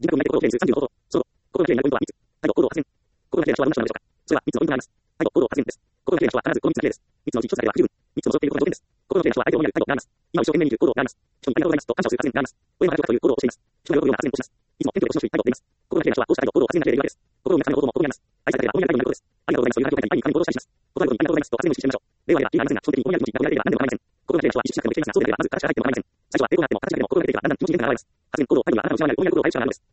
人格を内で心をきれいにする35行動。そう。心がきれいになるポイントは3つ。態度、行動を発現。心がきれいな人はどんな人なのでしょうか。それは3つのポイントがあります。態度、行動を発現です。心がきれいな人は必ずこの3つがきれいです。3つのうち1つだけでは不十分。3つを除っていることが条件です。心がきれいな人は相手を思いやる態度があります。今一生懸命にいる行動があります。人にありがとうございますと感謝をする発言があります。これはという行動をしています。人の喜ぶような発言をします。いつも謙虚で腰の低い態度をとります。心がきれいな人はこうした態度、行動を発言ができるわけです。心の中の行動も心にあります。愛されたら思いやる態度になることです。ありがとうございますという態度を書いて一般に行動したりします。断ることにありがとうございますと発言をしてみましょう。例はありませんが、基本的に思いやる気持ちになれば何でも構いません。心がきれいな人は意識しなくてもいけませんが、そうであればまず形が入っても構いません。最初は抵抗があっても形が出ても心がきれいな人はだんだん気持ちになっても現れます。発言、行動、態度があなたの内側にある思いやることを変える力があるのです。